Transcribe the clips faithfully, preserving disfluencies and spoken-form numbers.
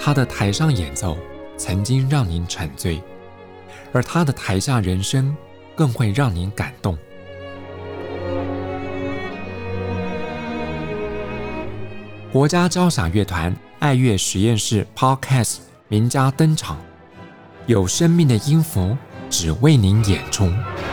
他的台上演奏曾经让您沉醉，而他的台下人生更会让您感动。国家交响乐团爱乐实验室 Podcast 名家登场，有生命的音符只为您演出。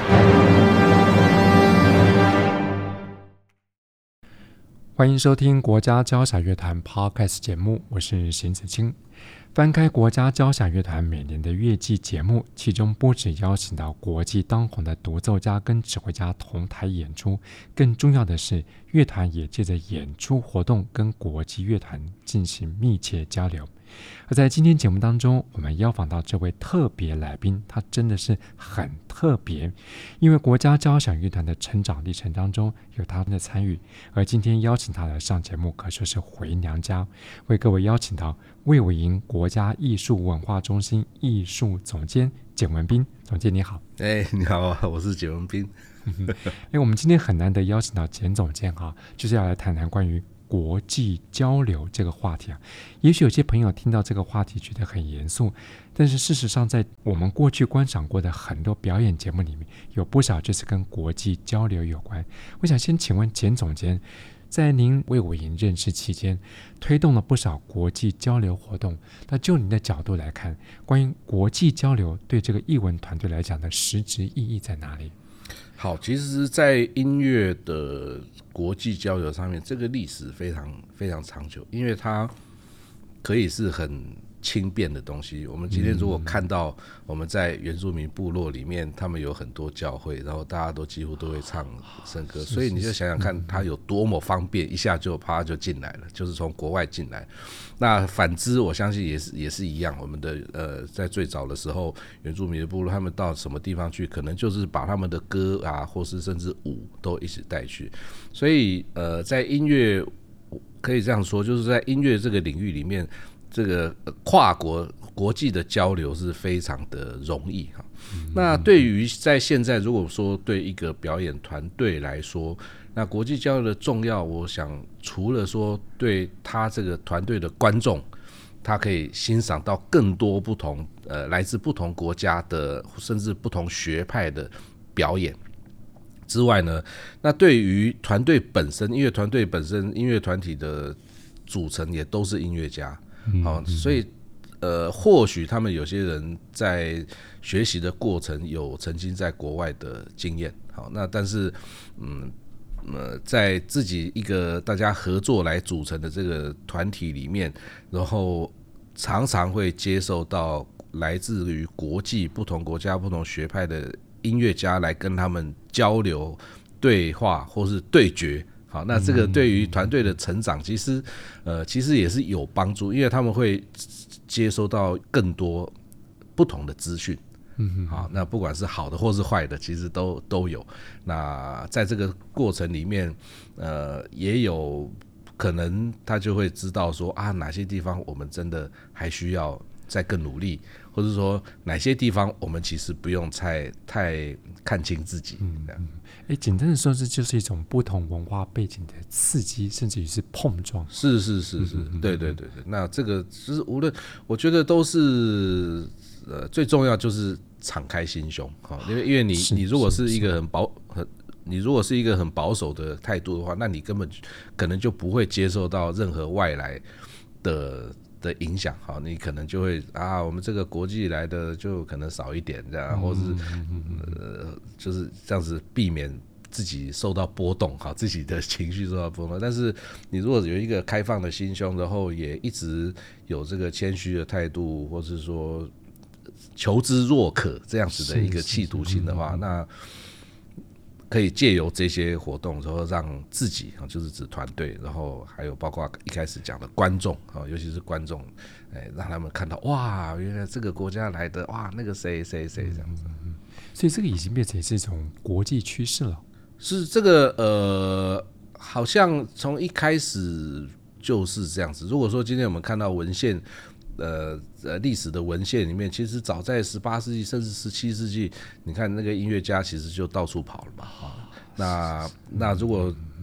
欢迎收听国家交响乐团 Podcast 节目，我是邢子清。翻开国家交响乐团每年的乐季节目，其中不只邀请到国际当红的独奏家跟指挥家同台演出，更重要的是乐团也借着演出活动跟国际乐团进行密切交流。而在今天节目当中，我们邀访到这位特别来宾，他真的是很特别，因为国家交响乐团的成长历程当中有他的参与，而今天邀请他来上节目可说是回娘家，为各位邀请到卫武营国家艺术文化中心艺术总监简文彬总监。你好。 哎，你好啊，我是简文彬。 哎，我们今天很难得邀请到简总监哈，就是要来谈谈关于国际交流这个话题啊。也许有些朋友听到这个话题觉得很严肃，但是事实上在我们过去观赏过的很多表演节目里面，有不少就是跟国际交流有关。我想先请问简总监，在您卫武营任职期间推动了不少国际交流活动，那就您的角度来看，关于国际交流对这个艺文团队来讲的实质意义在哪里？ 好，其实在音乐的国际交流上面，这个历史非常非常长久，因为它可以是很轻便的东西。我们今天如果看到我们在原住民部落里面，他们有很多教会，然后大家都几乎都会唱圣歌，所以你就想想看它有多么方便，一下就啪就进来了，就是从国外进来。那反之我相信也是也是一样，我们的呃在最早的时候原住民的部落，他们到什么地方去，可能就是把他们的歌啊或是甚至舞都一起带去。所以呃在音乐可以这样说，就是在音乐这个领域里面，这个跨国国际的交流是非常的容易。那对于在现在如果说对一个表演团队来说，那国际交流的重要，我想除了说对他这个团队的观众，他可以欣赏到更多不同呃来自不同国家的甚至不同学派的表演之外呢，那对于团队本身，音乐团队本身，音乐团体的组成也都是音乐家。好，所以呃，或许他们有些人在学习的过程有曾经在国外的经验，好，那但是嗯呃，在自己一个大家合作来组成的这个团体里面，然后常常会接受到来自于国际不同国家不同学派的音乐家来跟他们交流、对话或是对决。好，那这个对于团队的成长，其实呃，其实也是有帮助，因为他们会接收到更多不同的资讯。嗯，好，那不管是好的或是坏的，其实都都有。那在这个过程里面，呃，也有可能他就会知道说啊，哪些地方我们真的还需要再更努力，或者说哪些地方我们其实不用太太看清自己。嗯， 哎，简单的说，这就是一种不同文化背景的刺激，甚至于是碰撞。 是是是是，嗯、对对对对。那这个就是无论，我觉得都是呃最重要就是敞开心胸，哈，因为因为你你如果是一个很保很。你如果是一个很保守的态度的话，那你根本可能就不会接受到任何外来的的影响，好，你可能就会啊，我们这个国际来的就可能少一点这样，或是呃就是这样子避免自己受到波动，好，自己的情绪受到波动。但是你如果有一个开放的心胸，然后也一直有这个谦虚的态度，或是说求知若渴这样子的一个企图心的话，那可以借由这些活动，然后让自己，就是指团队，然后还有包括一开始讲的观众，尤其是观众，让他们看到哇，原来这个国家来的，哇，那个谁谁谁这样子。 所以这个已经变成是一种国际趋势了。 是这个呃，好像从一开始就是这样子。如果说今天我们看到文献。呃呃，历史的文献里面，其实早在十八世纪甚至十七世纪，你看那个音乐家其实就到处跑了嘛。啊，那那如果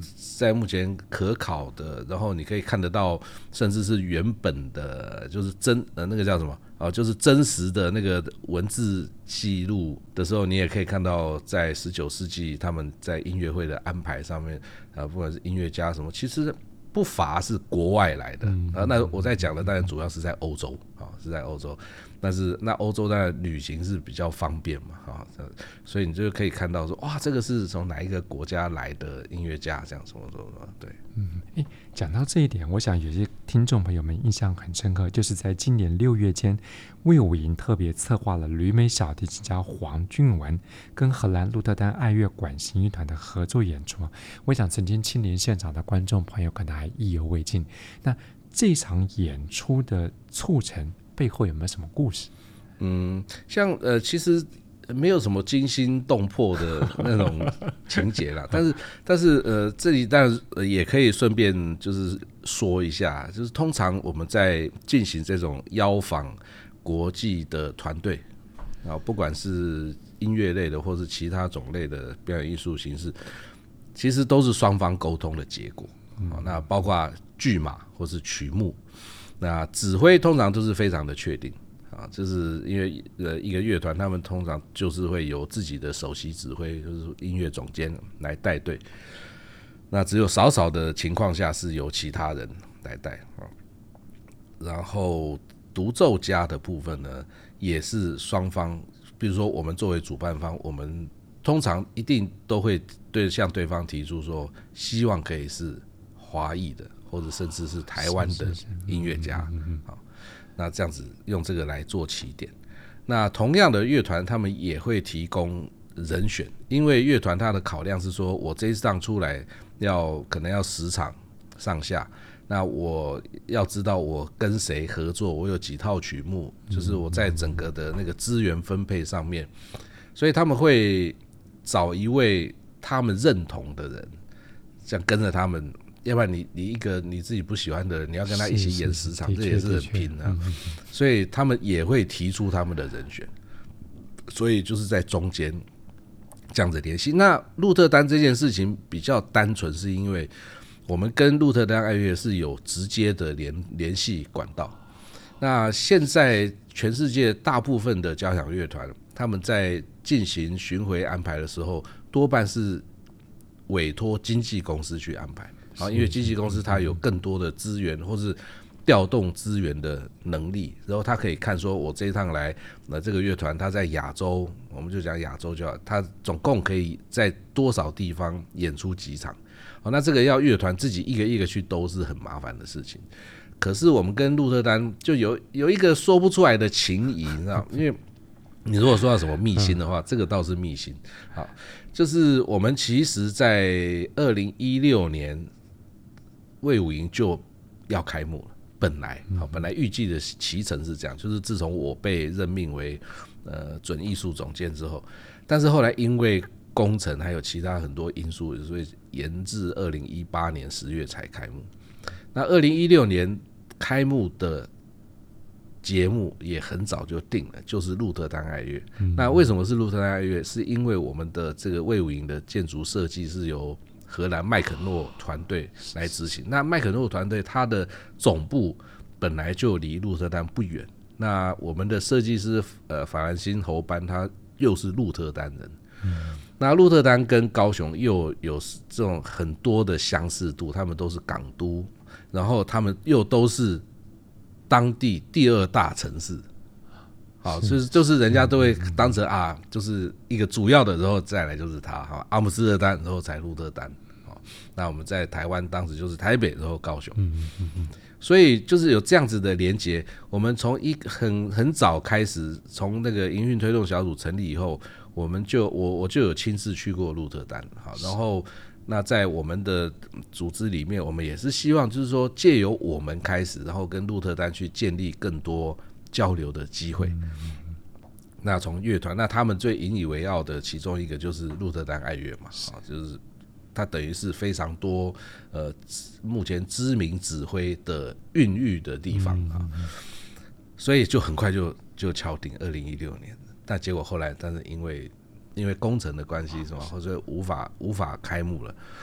在目前可考的，然后你可以看得到，甚至是原本的，就是真呃那个叫什么啊，就是真实的那个文字记录的时候，你也可以看到，在十九世纪他们在音乐会的安排上面啊，不管是音乐家什么，其实不乏是国外来的。嗯、啊，那我在讲的当然主要是在欧洲啊，是在欧洲。但是那欧洲当然旅行是比较方便嘛，啊，所以你就可以看到说，哇，这个是从哪一个国家来的音乐家，这样什么什么，对， 嗯，哎，讲到这一点，我想有些听众朋友们印象很深刻，就是在今年六月间，卫武营特别策划了旅美小提琴家黄俊文跟荷兰鹿特丹爱乐管弦乐团的合作演出。我想曾经亲临现场的观众朋友可能还意犹未尽。那这场演出的促成背后有没有什么故事？ 嗯，像呃，其实没有什么惊心动魄的那种情节啦，但是但是呃，这里当然、呃、也可以顺便就是说一下，就是通常我们在进行这种邀访国际的团队，然后不管是音乐类的或是其他种类的表演艺术形式，其实都是双方沟通的结果。嗯、那包括剧码或是曲目。那指挥通常都是非常的确定啊，就是因为呃一个乐团，他们通常就是会有自己的首席指挥，就是音乐总监来带队。那只有少少的情况下是由其他人来带啊。然后独奏家的部分呢，也是双方，比如说我们作为主办方，我们通常一定都会对向对方提出说，希望可以是华裔的。或者甚至是台湾的音乐家，好，那这样子用这个来做起点。那同样的乐团，他们也会提供人选，因为乐团它的考量是说，我这一趟出来要可能要十场上下，那我要知道我跟谁合作，我有几套曲目，就是我在整个的那个资源分配上面，所以他们会找一位他们认同的人，这样跟着他们。要不然你你一个你自己不喜欢的人，你要跟他一起演十场，这也是很拼的、啊。所以他们也会提出他们的人选，所以就是在中间这样子联系。那鹿特丹这件事情比较单纯，是因为我们跟鹿特丹爱乐是有直接的联联系管道。那现在全世界大部分的交响乐团，他们在进行巡回安排的时候，多半是委托经纪公司去安排。啊，因为经纪公司它有更多的资源，或是调动资源的能力，然后他可以看说，我这一趟来，那这个乐团它在亚洲，我们就讲亚洲就好，它总共可以在多少地方演出几场。哦，那这个要乐团自己一个一个去都是很麻烦的事情。可是我们跟鹿特丹就有有一个说不出来的情谊，你知道，因为你如果说到什么秘辛的话，这个倒是秘辛。好，就是我们其实在二零一六年。卫武营就要开幕了，本来好，本来预计的期程是这样，就是自从我被任命为呃准艺术总监之后，但是后来因为工程还有其他很多因素，所以延至二零一八年十月才开幕。那二零一六年开幕的节目也很早就定了，就是鹿特丹爱乐。嗯、那为什么是鹿特丹爱乐？是因为我们的这个卫武营的建筑设计是由荷兰麦肯诺团队来执行。那麦肯诺团队它的总部本来就离鹿特丹不远，那我们的设计师呃法兰辛侯班他又是鹿特丹人，嗯、那鹿特丹跟高雄又有这种很多的相似度，他们都是港都，然后他们又都是当地第二大城市。好，就是就是人家都会当成啊，就是一个主要的，然后再来就是他，好，阿姆斯特丹，然后才鹿特丹。好，那我们在台湾当时就是台北，然后高雄。嗯嗯嗯。所以就是有这样子的连结。我们从一很很早开始，从那个营运推动小组成立以后，我们就我我就有亲自去过鹿特丹。好，然后那在我们的组织里面，我们也是希望就是说借由我们开始，然后跟鹿特丹去建立更多交流的机会。那从乐团，那他们最引以为傲的其中一个就是鹿特丹爱乐嘛，就是它等于是非常多呃目前知名指挥的孕育的地方啊，所以就很快就就敲定二零一六年，但结果后来，但是因为因为工程的关系是吗，或者无法无法开幕了。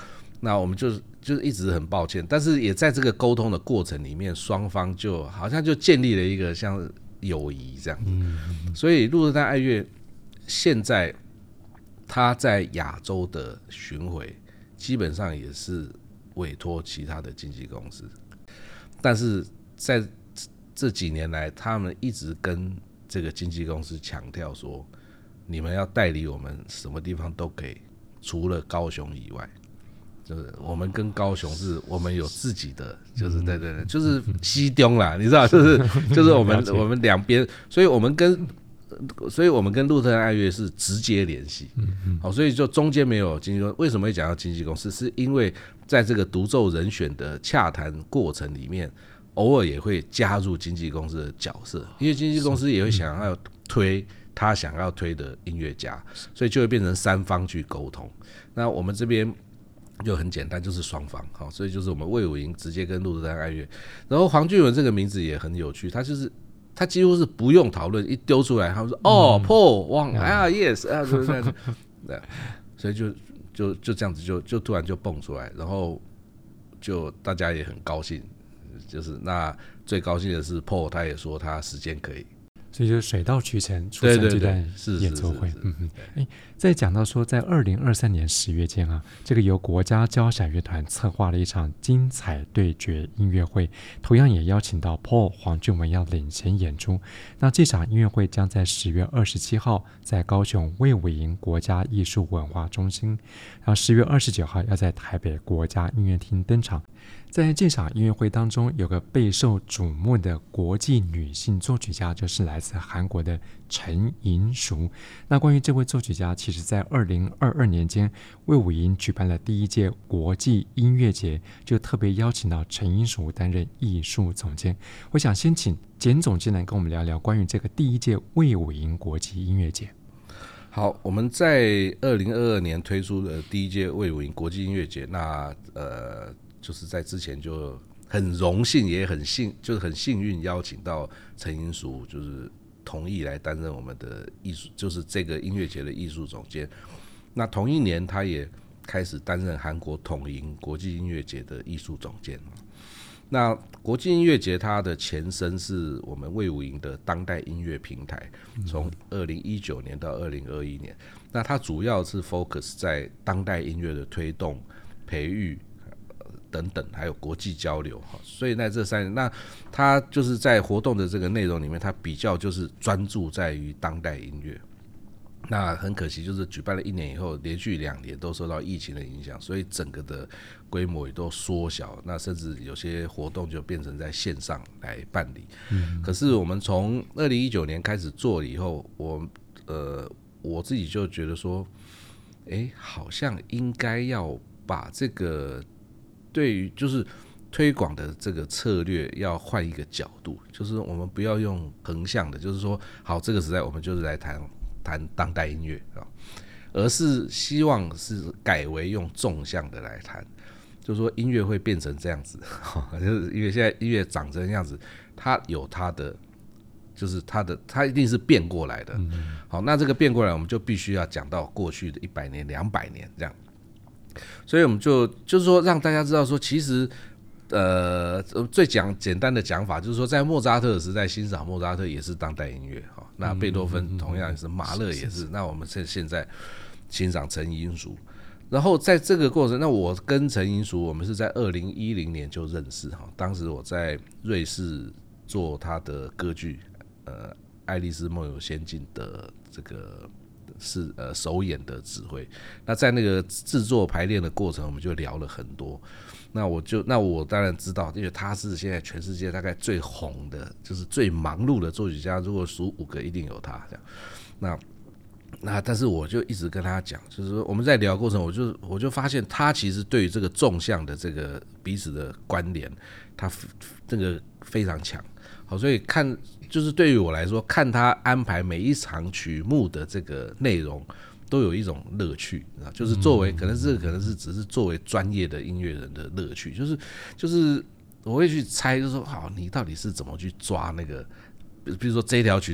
那我们就就是一直很抱歉，但是也在这个沟通的过程里面，双方就好像就建立了一个像友谊这样子。嗯、所以鹿特丹爱乐现在他在亚洲的巡回，基本上也是委托其他的经纪公司，但是在这几年来，他们一直跟这个经纪公司强调说，你们要代理我们什么地方都可以，除了高雄以外。就是我们跟高雄是我们有自己的，就是对对对，就是西东啦，你知道，就是就是我们我们两边，所以我们跟所以我们跟鹿特丹爱乐是直接联系，好，所以就中间没有经纪公司。为什么会讲到经纪公司？是因为在这个独奏人选的洽谈过程里面，偶尔也会加入经纪公司的角色，因为经纪公司也会想要推他想要推的音乐家，所以就会变成三方去沟通。那我们这边就很简单，就是双方，好，所以就是我们魏武营直接跟鹿特丹爱乐，然后黄俊文这个名字也很有趣，他就是他几乎是不用讨论，一丢出来，他们说、嗯、哦 ，Paul 汪啊 ，yes 啊，对对对，所以就就就这样子就就突然就蹦出来，然后就大家也很高兴，就是那最高兴的是 Paul 他也说他时间可以。 所以就水到渠成促成这段演奏会。嗯嗯，哎，再讲到说，在二零二三年十月间啊，这个由国家交响乐团策划了一场精彩对决音乐会，同样也邀请到 Paul 黄俊文要领衔演出。那这场音乐会将在十月二十七号在高雄魏武营国家艺术文化中心，然后十月二十九号要在台北国家音乐厅登场。在这场音乐会当中，有个备受瞩目的国际女性作曲家，就是来自韩国的陈银淑。那关于这位作曲家，其实在二零二二年间，魏武营举办了第一届国际音乐节，就特别邀请到陈银淑担任艺术总监。我想先请简总监来跟我们聊聊关于这个第一届魏武营国际音乐节。 好，我们在二零二二年推出的第一届魏武营国际音乐节，那呃。就是在之前就很荣幸，也很幸，就是很幸运邀请到陈银淑，就是同意来担任我们的艺术，就是这个音乐节的艺术总监。那同一年，他也开始担任韩国统营国际音乐节的艺术总监。那国际音乐节它的前身是我们魏武营的当代音乐平台，从二零一九年到二零二一年，那它主要是 focus 在当代音乐的推动、培育。等等，还有国际交流，所以在这三年，那他就是在活动的这个内容里面，他比较就是专注在于当代音乐。那很可惜，就是举办了一年以后，连续两年都受到疫情的影响，所以整个的规模也都缩小，那甚至有些活动就变成在线上来办理。嗯、可是我们从二零一九年开始做了以后，我呃我自己就觉得说，哎，好像应该要把这个。对于就是推广的这个策略要换一个角度，就是我们不要用横向的，就是说好这个时代我们就是来谈谈当代音乐啊，而是希望是改为用纵向的来谈，就是说音乐会变成这样子，就是因为现在音乐长成这样子，它有它的就是它的它一定是变过来的。好，那这个变过来我们就必须要讲到过去的一百年、两百年这样。所以我们就就是说让大家知道说，其实呃最讲简单的讲法就是说，在莫扎特的时代欣赏莫扎特也是当代音乐，那贝多芬同样也是，马勒也是，那我们现在欣赏陈银淑，然后在这个过程，那我跟陈银淑我们是在二零一零年就认识，当时我在瑞士做他的歌剧呃《爱丽丝梦游仙境》的这个。是呃首演的指挥，那在那个制作排练的过程，我们就聊了很多。那我就那我当然知道，因为他是现在全世界大概最红的，就是最忙碌的作曲家，如果数五个，一定有他这样。那那但是我就一直跟他讲，就是说我们在聊的过程，我就我就发现他其实对于这个纵向的这个彼此的关联，他这个非常强。好，所以看就是对于我来说，看他安排每一场曲目的这个内容，都有一种乐趣，就是作为可能是可能是只是作为专业的音乐人的乐趣，就是就是我会去猜，就是说好，你到底是怎么去抓那个，比如说这条曲子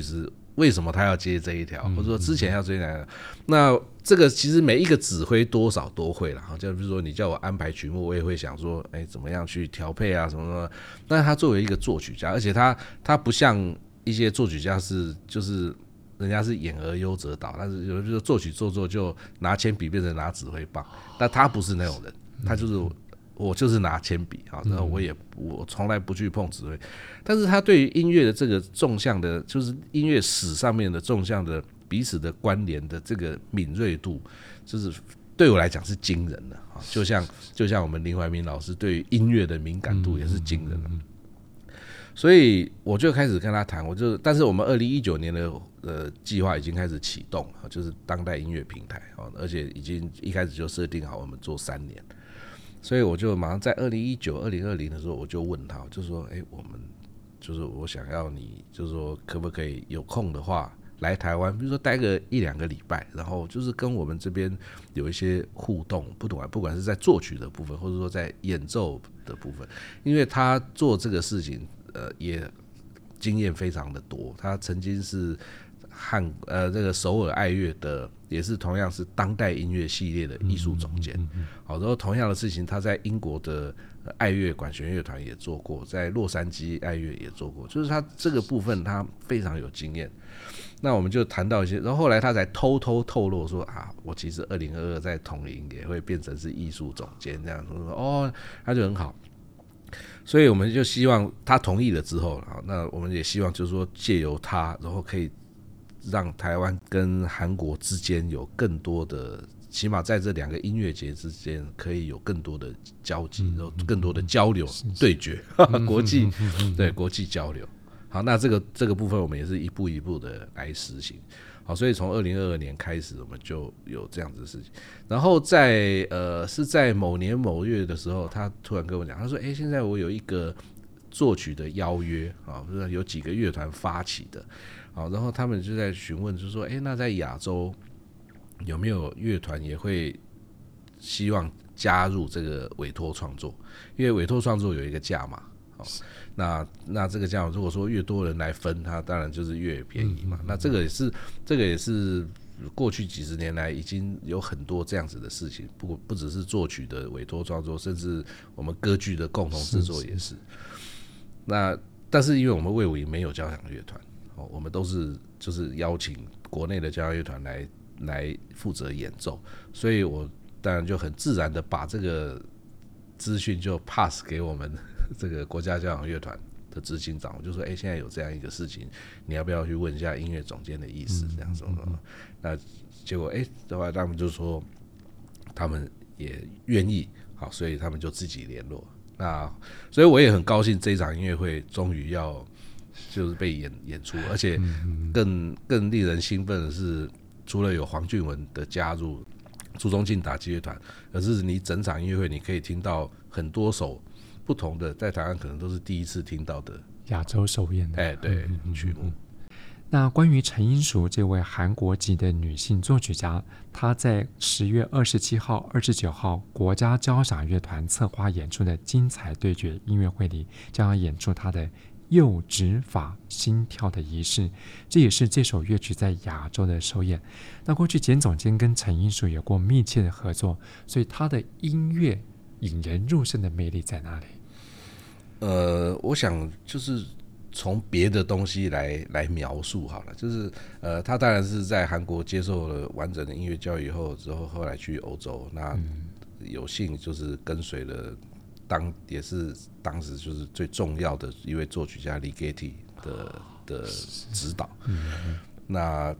为什么他要接这一条，或者说之前要接哪条。那这个其实每一个指挥多少都会啦，就比如说你叫我安排曲目，我也会想说，哎，怎么样去调配啊什么什么。但是他作为一个作曲家，而且他他不像一些作曲家是就是人家是演而优则导，但是有的就是作曲做做就拿铅笔变成拿指挥棒，但他不是那种人，他就是。我就是拿铅笔啊，然后我也我从来不去碰指挥，但是他对于音乐的这个纵向的，就是音乐史上面的纵向的彼此的关联的这个敏锐度，就是对我来讲是惊人的啊，就像就像我们林怀民老师对于音乐的敏感度也是惊人的，所以我就开始跟他谈，我就但是我们二零一九年的呃计划已经开始启动了，就是当代音乐平台啊，而且已经一开始就设定好我们做三年。所以我就马上在二零一九、二零二零的时候，我就问他，就说：“哎，我们就是我想要你，就是说可不可以有空的话来台湾，比如说待个一两个礼拜，然后就是跟我们这边有一些互动，不管不管是在作曲的部分，或者说在演奏的部分，因为他做这个事情，呃，也经验非常的多，他曾经是。”汉呃，这个首尔爱乐的也是同样是当代音乐系列的艺术总监，好，然后同样的事情，他在英国的爱乐管弦乐团也做过，在洛杉矶爱乐也做过，就是他这个部分他非常有经验。那我们就谈到一些，然后后来他才偷偷透露说啊，我其实二零二二在统领也会变成是艺术总监这样说，哦，他就很好。所以我们就希望他同意了之后，那我们也希望就是说借由他，然后可以。让台湾跟韩国之间有更多的，起码在这两个音乐节之间可以有更多的交集，然后更多的交流对决，国际对国际交流。好，那这个这个部分我们也是一步一步的来实行。好，所以从二零二二年开始，我们就有这样子的事情。然后在呃是在某年某月的时候，他突然跟我讲，他说：“哎，现在我有一个作曲的邀约啊，有几个乐团发起的。”好，然后他们就在询问，就是说，哎，那在亚洲有没有乐团也会希望加入这个委托创作？因为委托创作有一个价码，好，那那这个价码如果说越多人来分，它当然就是越便宜嘛。那这个也是这个也是过去几十年来已经有很多这样子的事情，不不只是作曲的委托创作，甚至我们歌剧的共同制作也是。那但是因为我们卫武营没有交响乐团。我们都是就是邀请国内的交响乐团来来负责演奏，所以我当然就很自然的把这个资讯就 pass 给我们这个国家交响乐团的执行长，我就说，哎，现在有这样一个事情，你要不要去问一下音乐总监的意思？这样说，那结果哎，的话他们就说他们也愿意，好，所以他们就自己联络。那所以我也很高兴，这一场音乐会终于要。就是被 演, 演出，而且更更令人兴奋的是，除了有黄俊文的加入，朱宗庆打击乐团，而是你整场音乐会你可以听到很多首不同的，在台湾可能都是第一次听到的亚洲首演的， 哎，对，曲目。 那关于陈英淑这位韩国籍的女性作曲家，她在十月二十七号、二十九号国家交响乐团策划演出的精彩对决音乐会里，将要演出她的右指法心跳的仪式，这也是这首乐曲在亚洲的首演。那过去简总监跟陈英淑有过密切的合作，所以他的音乐引人入胜的魅力在哪里？ 呃，我想就是从别的东西来来描述好了，就是呃，他当然是在韩国接受了完整的音乐教育以后，之后后来去欧洲，那有幸就是跟随了。当也是当时就是最重要的一位作曲家 Ligeti 的的指导，那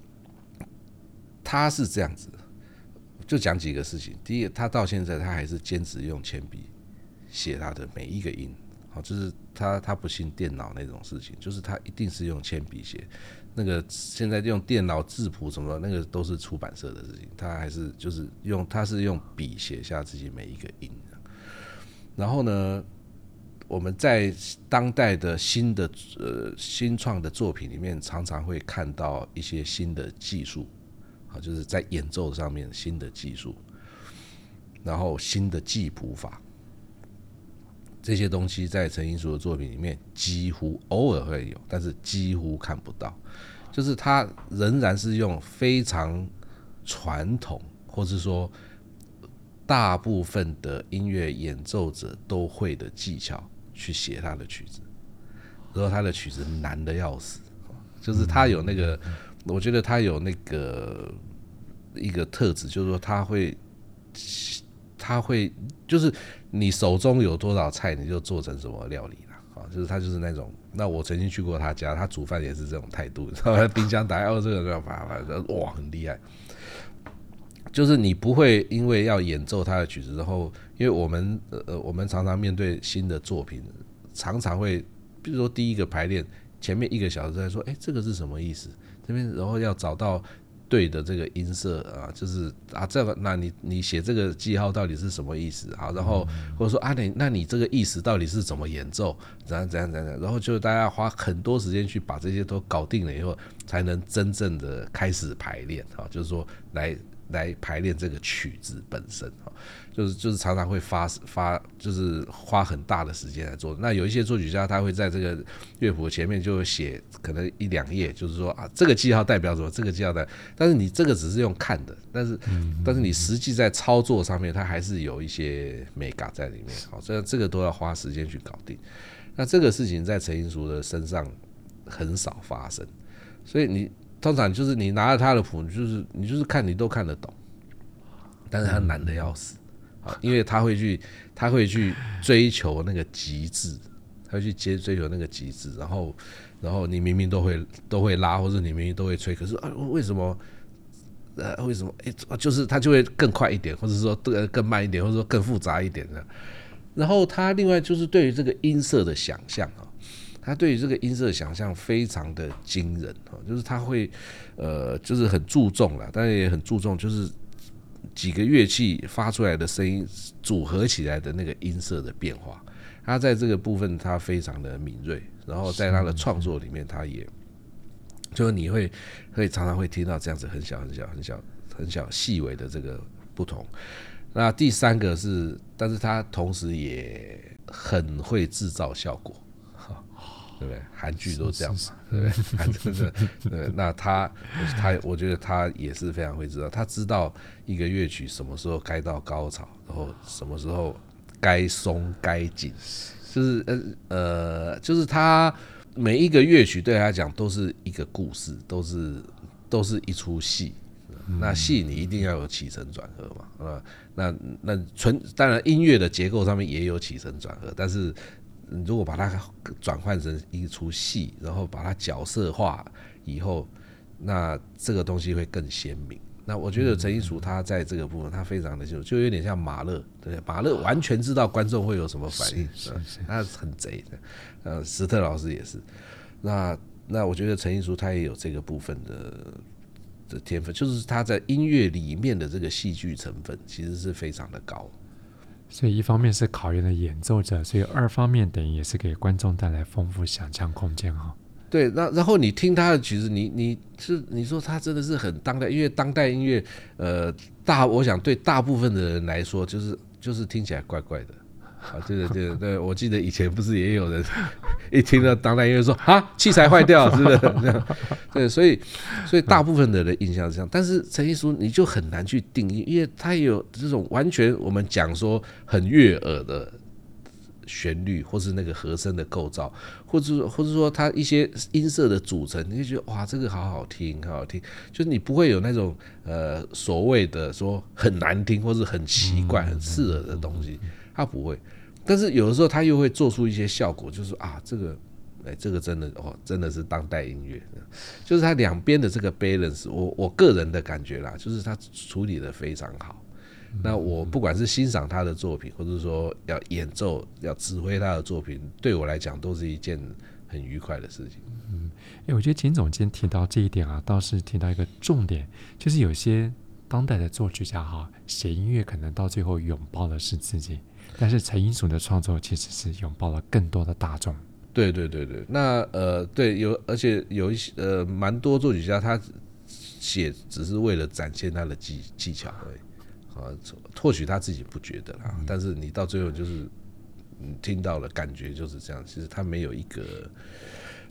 他是这样子，就讲几个事情。第一个，他到现在他还是坚持用铅笔写他的每一个音，好，就是他他不信电脑那种事情，就是他一定是用铅笔写。那个现在用电脑字谱什么，那个都是出版社的事情，他还是就是用他是用笔写下自己每一个音。然后呢，我们在当代的新的呃新创的作品里面，常常会看到一些新的技术，啊，就是在演奏上面新的技术，然后新的记谱法，这些东西在陈英淑的作品里面几乎偶尔会有，但是几乎看不到。 就是他仍然是用非常传统，或是说大部分的音乐演奏者都会的技巧去写他的曲子，然后他的曲子难得要死，就是他有那个，我觉得他有那个一个特质，就是说他会，他会就是你手中有多少菜，你就做成什么料理啦，就是他就是那种。那我曾经去过他家，他煮饭也是这种态度，然后冰箱打开哦，这个这个哇，很厉害。就是你不会因为要演奏他的曲子，然后因为我们呃我们常常面对新的作品，常常会比如说第一个排练前面一个小时在说，哎，这个是什么意思？这边然后要找到对的这个音色啊，就是啊这个那你你写这个记号到底是什么意思啊？然后或者说啊你那你这个意思到底是怎么演奏？怎样怎样怎样？然后就大家花很多时间去把这些都搞定了以后，才能真正的开始排练啊，就是说来。来排练这个曲子本身，就是就是常常会发发就是花很大的时间来做。那有一些作曲家他会在这个乐谱前面就会写可能一两页，就是说啊这个记号代表什么，这个记号代表，但是你这个只是用看的，但是但是你实际在操作上面，它还是有一些美感在里面。好，这这个都要花时间去搞定。那这个事情在陈英淑的身上很少发生，所以你。通常就是你拿了他的谱，就是你就是看你都看得懂，但是他难得要死，因为他会去他会去追求那个极致，他会去接追求那个极致，然后然后你明明都会都会拉，或者你明明都会吹，可是啊为什么呃为什么哎就是他就会更快一点，或者说更慢一点，或者说更复杂一点的。然后他另外就是对于这个音色的想象啊。他对于这个音色的想象非常的惊人，就是他会，呃，就是很注重啦，但是也很注重，就是几个乐器发出来的声音组合起来的那个音色的变化。他在这个部分他非常的敏锐，然后在他的创作里面，他也，就是你会会常常会听到这样子很小很小很小很小细微的这个不同。那第三个是，但是他同时也很会制造效果。对不对？韩剧都这样嘛，对不对？韩真的，对，那他他，我觉得他也是非常会知道，他知道一个乐曲什么时候该到高潮，然后什么时候该松该紧，就是呃呃，就是他每一个乐曲对他来讲都是一个故事，都是都是一出戏。那戏你一定要有起承转合嘛，啊，那那纯当然音乐的结构上面也有起承转合，但是。如果把它转换成一出戏，然后把它角色化以后，那这个东西会更鲜明。那我觉得陈英淑他在这个部分他非常的清楚，就有点像马勒，对，马勒完全知道观众会有什么反应，是是是他很贼的。呃，史特老师也是。那那我觉得陈英淑他也有这个部分的的天分，就是他在音乐里面的这个戏剧成分其实是非常的高。 所以一方面是考验了演奏者，所以二方面等于也是给观众带来丰富想象空间哈。 对，那然后你听他的曲子，你你是你说他真的是很当代，因为当代音乐，呃，大我想对大部分的人来说，就是就是听起来怪怪的。啊，对对对对，我记得以前不是也有人一听到当代音乐说啊器材坏掉，是不是这样？对，所以所以大部分的人印象是这样，但是陈奕迅你就很难去定义，因为他有这种完全我们讲说很悦耳的旋律，或是那个和声的构造，或者或者说它一些音色的组成，你就觉得哇，这个好好听，好好听，就是你不会有那种呃所谓的说很难听或是很奇怪、很刺耳的东西，它不会。但是有的时候他又会做出一些效果，就是啊，这个，哎，这个真的哦，真的是当代音乐，就是他两边的这个 balance， 我我个人的感觉啦，就是他处理的非常好。那我不管是欣赏他的作品，或者说要演奏、要指挥他的作品，对我来讲都是一件很愉快的事情。 嗯，欸、我觉得秦总监提到这一点啊，倒是提到一个重点，就是有些当代的作曲家哈，写音乐可能到最后拥抱的是自己，但是陈奕迅的创作其实是拥抱了更多的大众。 对对对对，那呃对有，而且有一些呃蛮多作曲家他写只是为了展现他的技技巧而已。啊，或许他自己不觉得啦，嗯、但是你到最后就是，嗯，听到了感觉就是这样。其实他没有一个，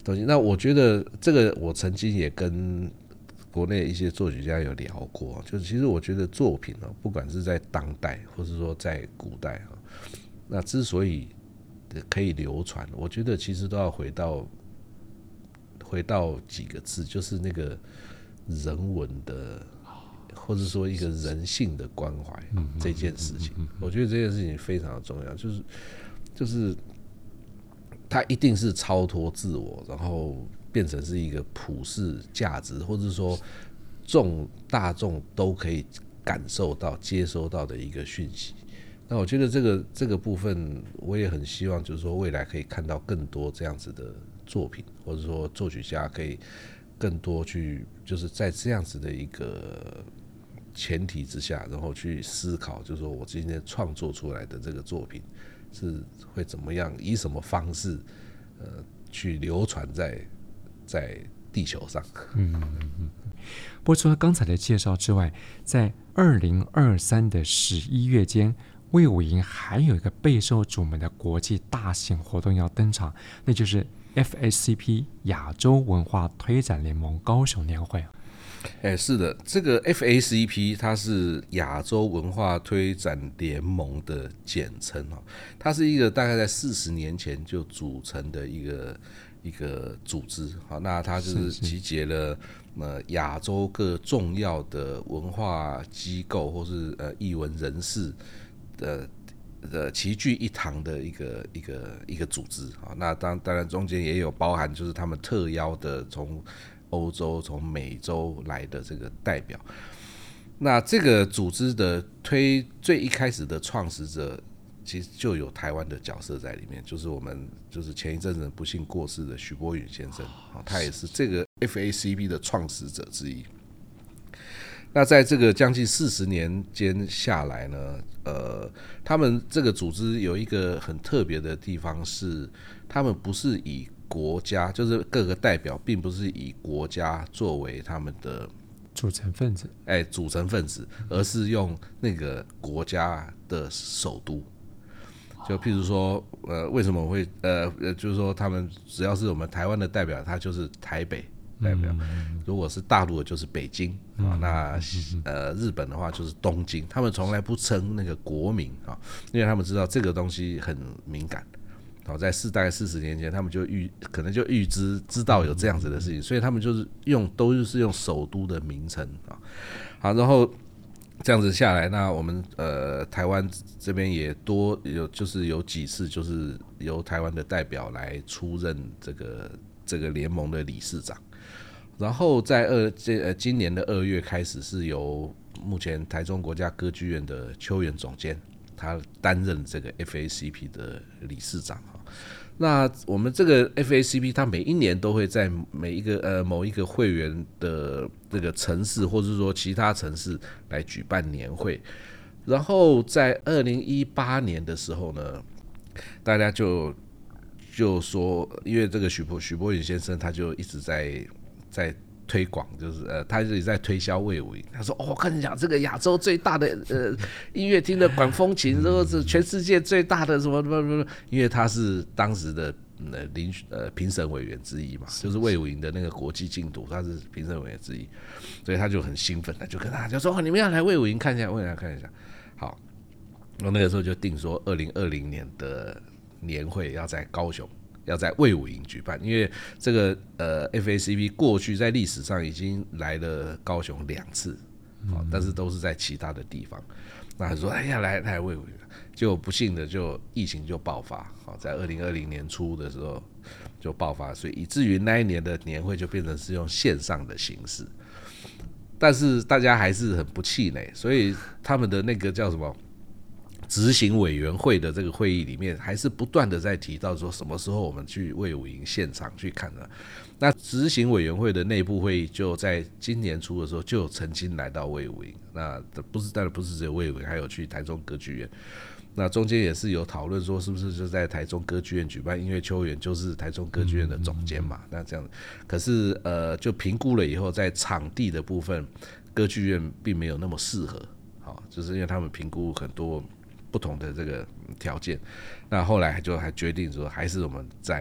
东西。那我觉得这个我曾经也跟国内一些作曲家有聊过，就是其实我觉得作品哦，不管是在当代或是说在古代啊，那之所以可以流传，我觉得其实都要回到回到几个字，就是那个人文的，或者说一个人性的关怀这件事情。我觉得这件事情非常的重要，就是就是它一定是超脱自我，然后变成是一个普世价值，或者说众大众都可以感受到、接收到的一个讯息。那我觉得这个这个部分，我也很希望，就是说未来可以看到更多这样子的作品，或者说作曲家可以更多去，就是在这样子的一个前提之下，然后去思考，就是说我今天创作出来的这个作品是会怎么样，以什么方式，呃，去流传在在地球上。 嗯嗯嗯。不过除了刚才的介绍之外，在二零二三的十一月间，卫武营还有一个备受瞩目的国际大型活动要登场，那就是 F A C P 亚洲文化推展联盟高雄年会。 哎，是的，这个 F A C P 它是亚洲文化推展联盟的简称哦，它是一个大概在四十年前就组成的一个一个组织。好，那它就是集结了呃亚洲各重要的文化机构或是呃艺文人士的。的齐聚一堂的一个一个一个组织啊，那当当然中间也有包含就是他们特邀的从欧洲、从美洲来的这个代表。那这个组织的推最一开始的创始者，其实就有台湾的角色在里面，就是我们就是前一阵子不幸过世的许伯允先生，他也是这个 F A C P 的创始者之一。那在这个将近四十年间下来呢，呃，他们这个组织有一个很特别的地方是，他们不是以国家，就是各个代表并不是以国家作为他们的组成分子， 哎，组成分子，而是用那个国家的首都。就譬如说，呃，为什么会呃呃，就是说他们只要是我们台湾的代表，他就是台北代表；如果是大陆的，就是北京啊。那呃，日本的话就是东京。他们从来不称那个国名啊，因为他们知道这个东西很敏感。好，在四大概四十年前，他们就预可能就预知知道有这样子的事情，所以他们就是用都是用首都的名称啊。好，然后这样子下来，那我们呃台湾这边也多有就是有几次就是由台湾的代表来出任这个这个联盟的理事长。然后在二这呃今年的二月开始，是由目前台中国家歌剧院的邱元总监，他担任这个 F A C P 的理事长。那我们这个 F A C P 它每一年都会在每一个呃某一个会员的这个城市，或者说其他城市来举办年会。然后在二零一八年的时候呢，大家就就说，因为这个许伯许伯允先生他就一直在在推广，就是呃，他自己在推销卫武营。他说：“哦，我跟你讲，这个亚洲最大的呃音乐厅的管风琴，这是全世界最大的什么什么什么。”因为他是当时的呃遴呃评审委员之一嘛，就是卫武营的那个国际竞图，他是评审委员之一，所以他就很兴奋，他就跟大家说：“哦，你们要来卫武营看一下，卫武营看一下。”好，我那个时候就定说，二零二零年的年会要在高雄。要在卫武营举办，因为这个呃 F A C P 过去在历史上已经来了高雄两次，嗯，但是都是在其他的地方。那他说：“哎呀，来来卫武营。”结果不幸的就疫情就爆发，在二零二零年初的时候就爆发，所以以至于那一年的年会就变成是用线上的形式。但是大家还是很不气馁，所以他们的那个叫什么？执行委员会的这个会议里面，还是不断的在提到说什么时候我们去卫武营现场去看的。那执行委员会的内部会议就在今年初的时候就曾经来到卫武营，那不是当然不是只有卫武营，还有去台中歌剧院。那中间也是有讨论说，是不是就在台中歌剧院举办？因为邱元就是台中歌剧院的总监嘛。那这样，可是呃，就评估了以后，在场地的部分，歌剧院并没有那么适合。好，就是因为他们评估很多不同的这个条件，那后来就还决定说，还是我们在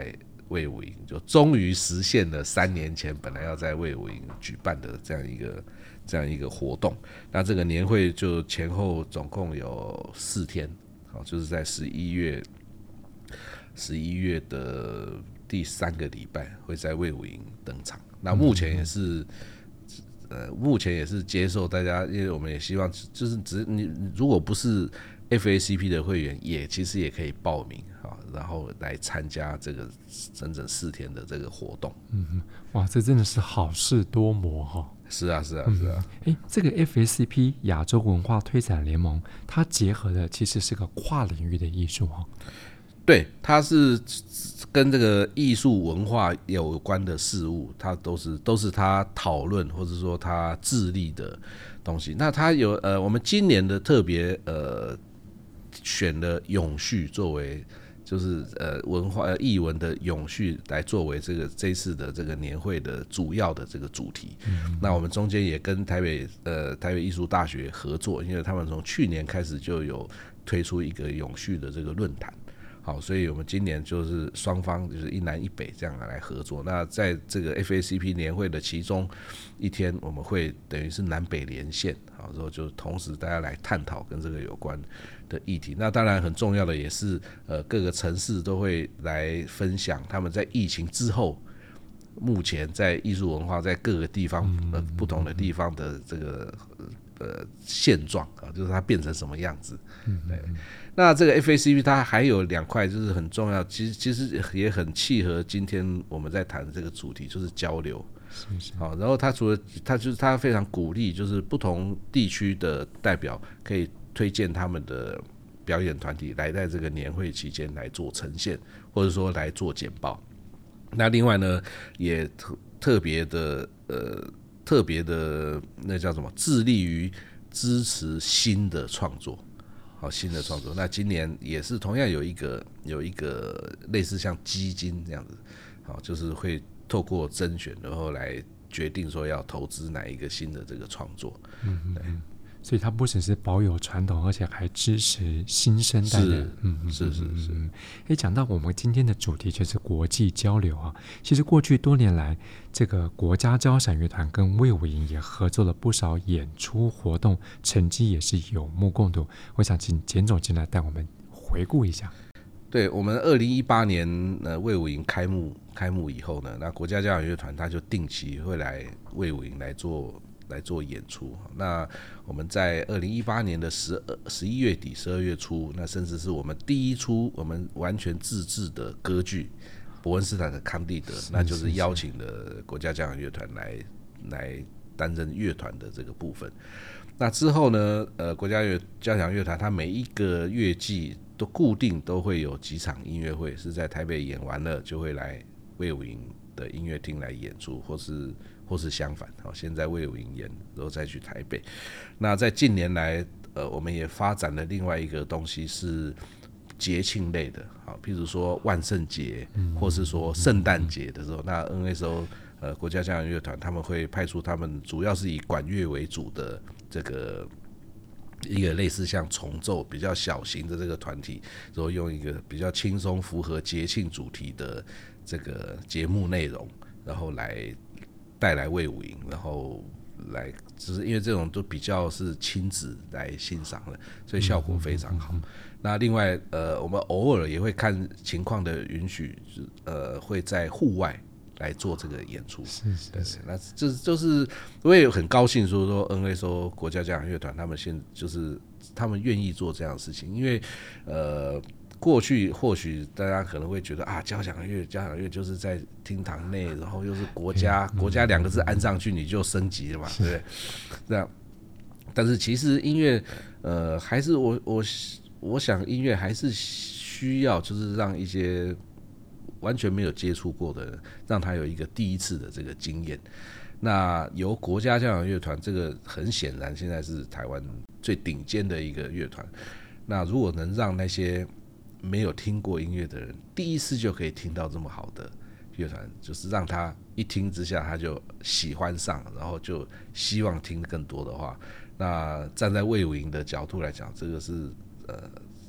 卫武营，就终于实现了三年前本来要在卫武营举办的这样一个这样一个活动。那这个年会就前后总共有四天，好，就是在十一月十一月的第三个礼拜会在卫武营登场。那目前也是。呃，目前也是接受大家，因为我们也希望，就是只你如果不是 F A C P 的会员，也其实也可以报名啊，然后来参加这个整整四天的这个活动。 嗯，哇，这真的是好事多磨哈、哦。 是啊，是啊，是啊。 哎、嗯，这个 F A C P 亚洲文化推展联盟，它结合的其实是个跨领域的艺术哈、哦。 对，它是跟这个艺术文化有关的事物，它都是都是他讨论或者说他致力的东西。那它有呃，我们今年的特别呃选了永续作为，就是呃文化呃艺文的永续来作为这个这一次的这个年会的主要的这个主题。嗯、那我们中间也跟台北呃台北艺术大学合作，因为他们从去年开始就有推出一个永续的这个论坛。好，所以我们今年就是双方就是一南一北这样来合作。那在这个 F A C P 年会的其中一天，我们会等于是南北连线，好，之后就同时大家来探讨跟这个有关的议题。那当然很重要的也是，呃，各个城市都会来分享他们在疫情之后，目前在艺术文化在各个地方呃不同的地方的这个呃现状啊，就是它变成什么样子，对。那这个 F A C P 它还有两块就是很重要，其实其实也很契合今天我们在谈的这个主题，就是交流。 是是好，然后它除了它就是它非常鼓励，就是不同地区的代表可以推荐他们的表演团体来在这个年会期间来做呈现，或者说来做简报。那另外呢，也特特别的呃特别的那叫什么，致力于支持新的创作。好，新的创作。那今年也是同样有一个有一个类似像基金这样子，好，就是会透过甄选，然后来决定说要投资哪一个新的这个创作。 嗯嗯嗯。所以它不只是保有传统，而且还支持新生代的。 嗯，是是是。 哎，讲到我们今天的主题就是国际交流啊。其实过去多年来，这个国家交响乐团跟卫武营也合作了不少演出活动，成绩也是有目共睹。我想请简总进来带我们回顾一下。 对，我们二零一八年呃卫武营开幕开幕以后呢，那国家交响乐团它就定期会来卫武营来做。来做演出。那我们在二零一八年的十十一月底、十二月初，那甚至是我们第一出我们完全自制的歌剧《伯恩斯坦的康蒂德》，那就是邀请了国家交响乐团来来担任乐团的这个部分。那之后呢，呃，国家交响乐团它每一个乐季都固定都会有几场音乐会，是在台北演完了就会来卫武营的音乐厅来演出，或是或是相反，好，先在卫武营演，然后再去台北。那在近年来，呃，我们也发展了另外一个东西是节庆类的，好，譬如说万圣节，或是说圣诞节的时候，那 N S O 呃国家交响乐团他们会派出他们主要是以管乐为主的这个。一个类似像重奏比较小型的这个团体，然后用一个比较轻松符合节庆主题的这个节目内容，然后来带来卫武营，然后来就是因为这种都比较是亲子来欣赏的，所以效果非常好。那另外呃，我们偶尔也会看情况的允许，呃，会在户外来做这个演出。 是是是， 那这就是我也很高兴说说 N S O 国家交响乐团他们现就是他们愿意做这样的事情，因为呃过去或许大家可能会觉得啊交响乐交响乐就是在厅堂内，然后又是国家、嗯、国家两个字按上去你就升级了嘛，对不对？这样，但是其实音乐呃还是我我我想音乐还是需要就是让一些完全没有接触过的人，让他有一个第一次的这个经验。那由国家交响乐团，这个很显然现在是台湾最顶尖的一个乐团。那如果能让那些没有听过音乐的人，第一次就可以听到这么好的乐团，就是让他一听之下他就喜欢上，然后就希望听更多的话，那站在卫武营的角度来讲，这个是呃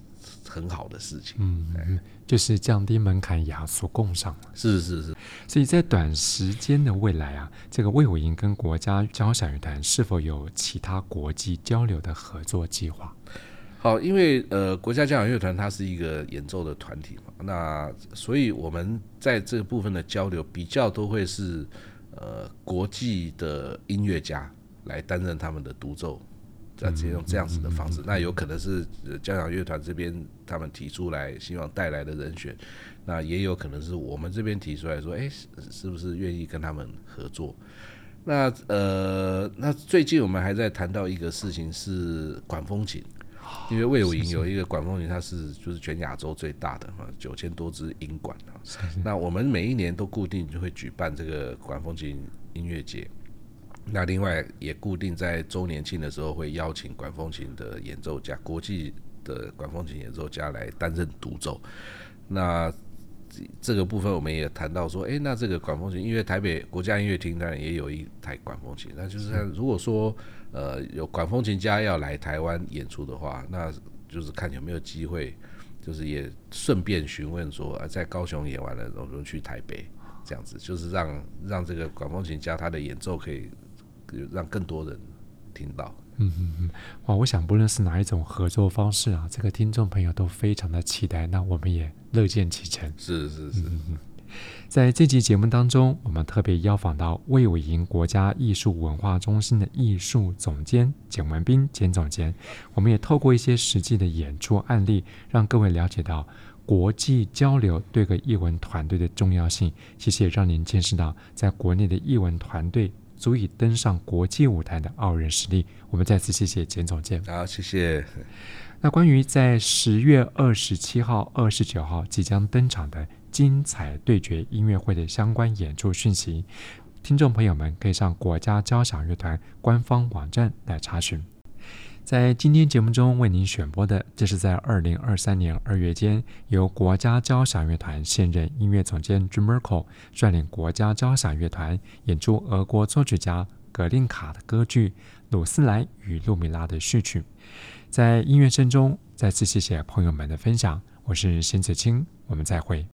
很好的事情。 嗯，就是降低门槛，雅俗共赏。 是是是。 所以在短时间的未来啊，这个卫武营跟国家交响乐团是否有其他国际交流的合作计划？ 好，因为呃，国家交响乐团它是一个演奏的团体嘛，那所以我们在这个部分的交流比较都会是呃国际的音乐家来担任他们的独奏，直接用这样子的方式。那有可能是交响乐团这边他们提出来希望带来的人选，那也有可能是我们这边提出来说，哎，是不是愿意跟他们合作？那呃，那最近我们还在谈到一个事情是管风琴。因为卫武营有一个管风琴，它是就是全亚洲最大的嘛，九千多支音管。那我们每一年都固定就会举办这个管风琴音乐节。那另外也固定在周年庆的时候会邀请管风琴的演奏家，国际的管风琴演奏家来担任独奏。那这个部分我们也谈到说，哎，那这个管风琴，因为台北国家音乐厅当然也有一台管风琴，那就是看如果说呃有管风琴家要来台湾演出的话，那就是看有没有机会，就是也顺便询问说，啊、在高雄演完了，我们去台北，这样子就是让让这个管风琴家他的演奏可以让更多人听到。 嗯嗯嗯，哇！我想不论是哪一种合作方式啊，这个听众朋友都非常的期待，那我们也乐见其成。 是是是。嗯嗯， 在这期节目当中，我们特别邀访到卫武营国家艺术文化中心的艺术总监简文彬简总监，我们也透过一些实际的演出案例，让各位了解到国际交流对个艺文团队的重要性，其实也让您见识到在国内的艺文团队足以登上国际舞台的傲人实力。我们再次谢谢简总监。 好，谢谢。 那关于在十月二十七号、二十九号即将登场的精彩对决音乐会的相关演出讯息，听众朋友们可以上国家交响乐团官方网站来查询。在今天节目中为您选播的，这是在二零二三年二月间，由国家交响乐团现任音乐总监 Jim Merkel 率领国家交响乐团演出俄国作曲家格林卡的歌剧《鲁斯兰与路米拉》的序曲。在音乐声中，再次谢谢朋友们的分享，我是邢子清，我们再会。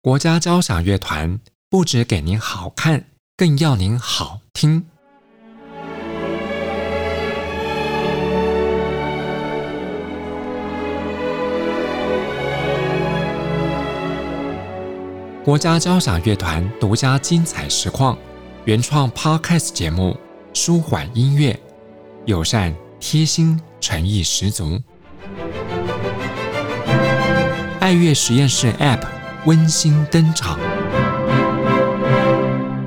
国家交响乐团不只给您好看，更要您好听。国家交响乐团独家精彩实况，原创 Podcast 节目，舒缓音乐，友善贴心，诚意十足。爱乐实验室 App 温馨登场，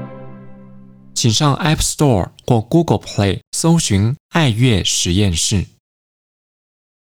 请上 App Store 或 Google Play 搜寻爱乐实验室。